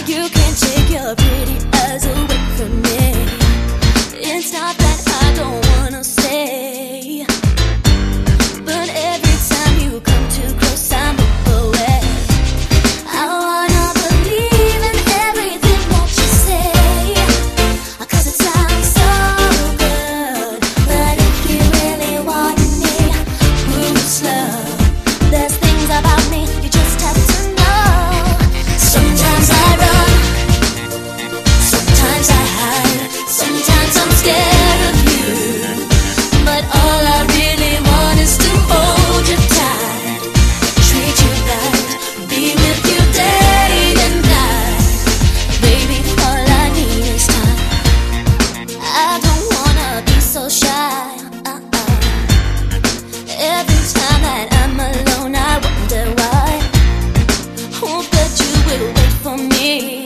You can't take your pretty eyes away from me. It's not that I don't wanna stay, but every time you come too close, I move away. I wanna believe in everything that you say, 'cause it sounds so good. But if you really want me, move slow. There's things about me you just have to know. Sometimes I run, sometimes I hide, sometimes I'm scared of you, but all I really want is to hold you tight, treat you right, be with you day and night. Baby, all I need is time. I don't wanna be so shy. Every time that I'm alone, I wonder why. Hope that you will wait for me.